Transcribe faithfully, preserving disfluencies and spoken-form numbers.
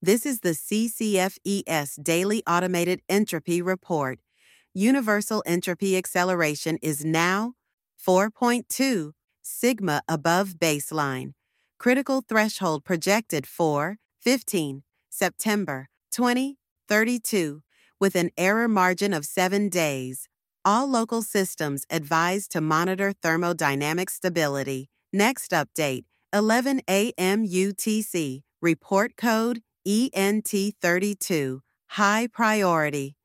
This is the C C F E S Daily Automated Entropy Report. Universal entropy acceleration is now four point two sigma above baseline. Critical threshold projected for fifteen September twenty thirty-two with an error margin of seven days. All local systems advised to monitor thermodynamic stability. Next update, eleven a m U T C. Report code E N T thirty-two. High priority.